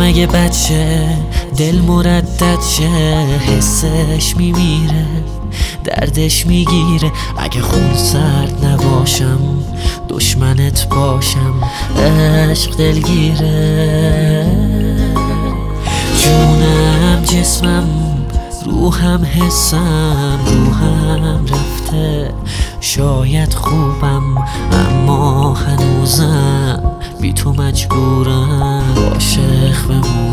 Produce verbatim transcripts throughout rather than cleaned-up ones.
اگه بچه دل مردد شه، حسش میمیره، دردش میگیره. اگه خون سرد نباشم، دشمنت باشم، عشق دلگیره. جونم جسمم، روحم حسم، روحم رفته. شاید خوبم اما هنوزم بی تو مجبورم عاشق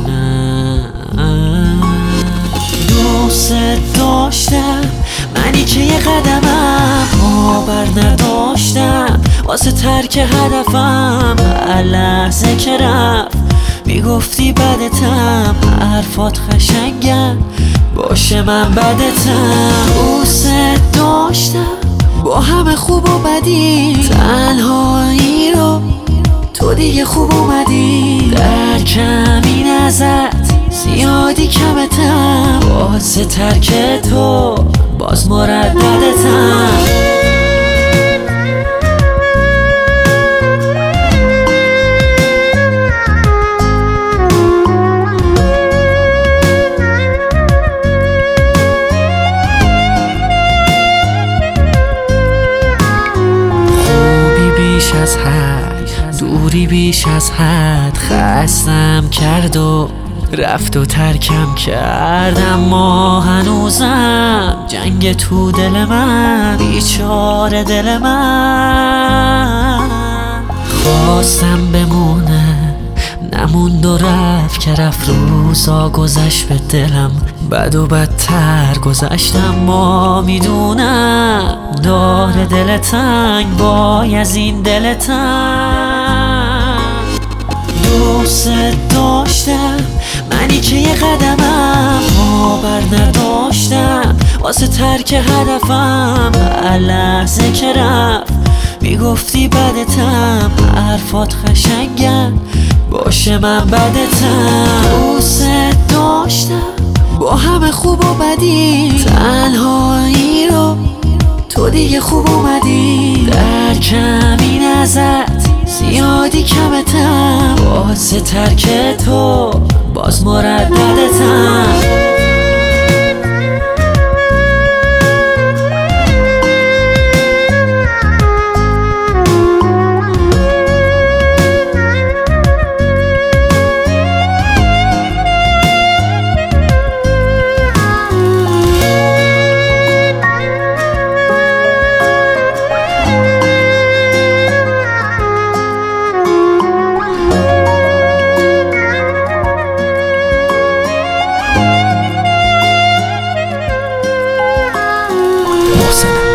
بمونم. دوست داشتم منی که یه قدمم باور نداشتم واسه ترک هدفم. هر لحظه که رفت میگفتی بدتم، حرفات خشنگم باشه من بدتم. دوست داشتم با همه خوب و بدی، تنهایی رو تو دیگه خوب اومدی. در کمی ازت زیادی کمتم، واسه ترک تو باز مرددتم. از حد دوری بیش از حد خستم کرد و رفت و ترکم کرد. اما هنوزم جنگ تو دل من، بیچاره دل من. خواستم بمونه نموند و رفت که رفت. روزا گذشت به دلم بد و بدتر گذشتم. ما میدونم داره دل تنگ وای از این دل تنگ. دوست داشتم منی که یه قدمم باور نداشتم واسه ترک هدفم. هر لحظه که رفت میگفتی بدتم، حرفات خشنگم باشه من بدتم. دوست داشتم با همه خوب و بدی، تنهایی رو تو دیگه خوب اومدی. در کمی ازت زیادی کمتم، واسه ترک تو باز مرددتم. محسن